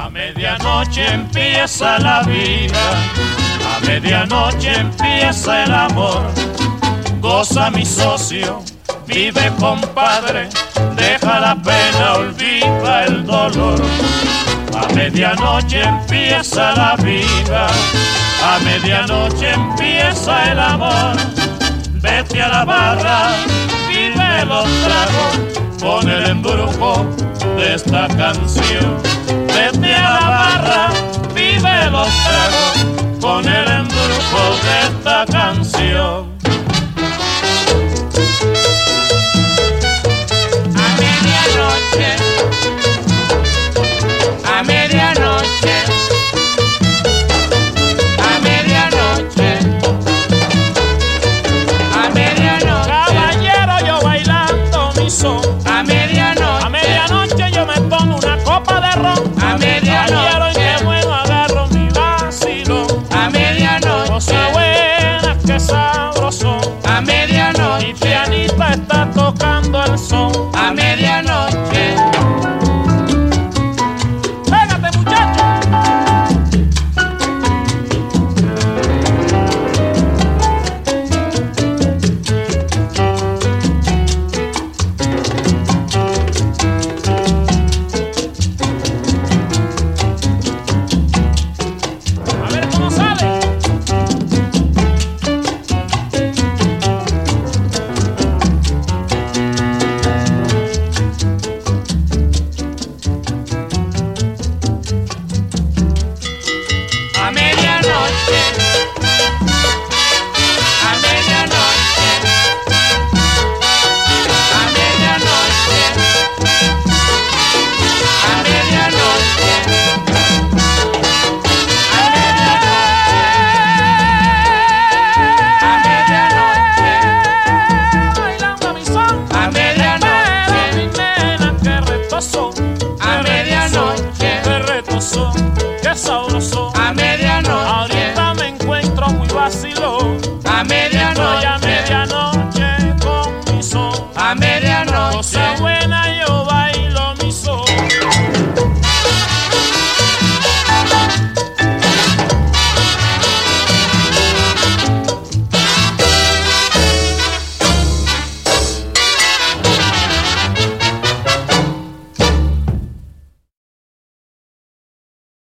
Medianoche empieza la vida, a medianoche empieza el amor. Goza mi socio, vive compadre, deja la pena, olvida el dolor. A medianoche empieza la vida, a medianoche empieza el amor. Vete a la barra, vive los tragos con el embrujo de esta canción.